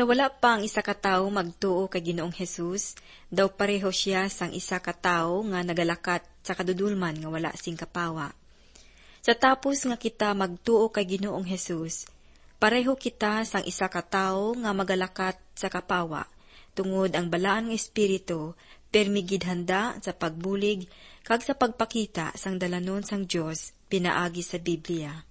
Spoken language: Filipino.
Sa wala pa ang isa ka tawo magtuo kay Ginoong Hesus, daw pareho siya sang isa ka tawo nga nagalakat sa kadudulman nga wala sing kapawa. Sa tapos nga kita magtuo kay Ginoong Hesus, pareho kita sang isa ka tawo nga magalakat sa kapawa, tungod ang balaan ng Espiritu, permigid handa sa pagbulig, kag sa pagpakita sang dalanon sang Diyos, pinaagi sa Biblia.